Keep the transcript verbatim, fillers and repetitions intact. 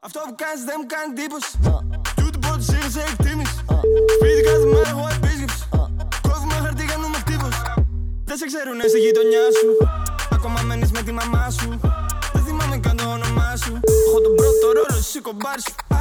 Αυτό που κάνεις δεν μου κάνει εντύπωση. Κι ούτε πρώτος είχες εκτίμηση. Σπίτι κάθε μέρα έχω επίσκεψη. Κόβουμε χαρτί, κάνουμε τύπος. Δεν σε ξέρουνε στη γειτονιά σου. Ακόμα μένεις με τη μαμά σου. Δεν θυμάμαι καν το όνομά σου. Έχω τον πρώτο ρόλο, εσύ κομπάρι σου.